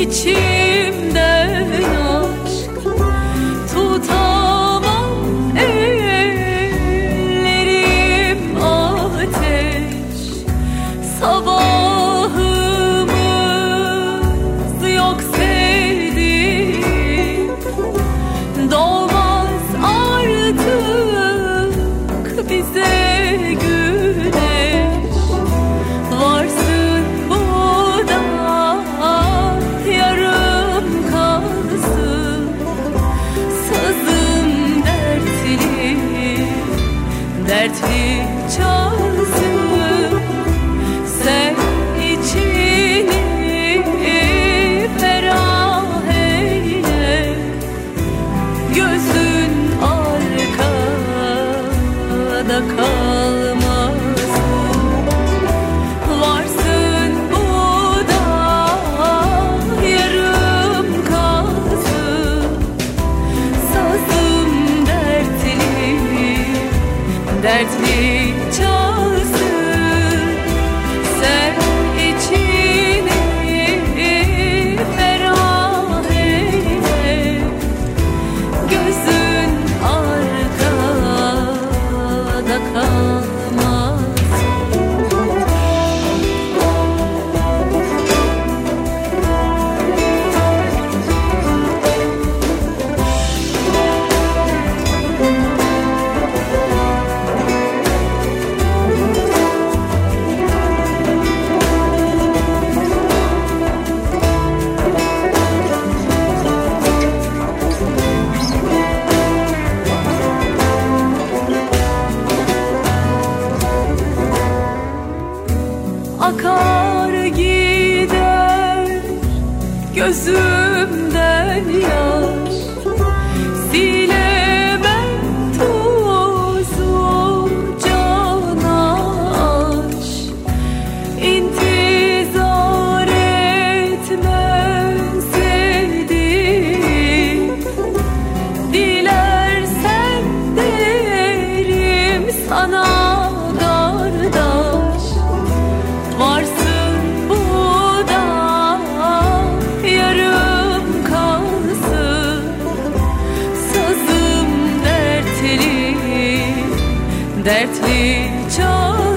içimden aşk tutamam, ellerim ateş. Sabahımız yok sevdiğim, doğmaz artık bize güneş. Varsın bu da yarım kalsın, sazım dertli, dertli çalsın. Sen içini ferah eyle, gözün arkada kalmasın. Varsın bu da yarım kalsın, sazım dertli, dertli çalsın. Sen içini ferah eyle, gözün arkada kalmasın. Akar gider gözümden yaş, silemem tuzu cana aş. İntizar etmem sevdiğim, dilersen derim sana kardeş. Varsın bu da yarım kalsın, sazım dertli, dertli çal.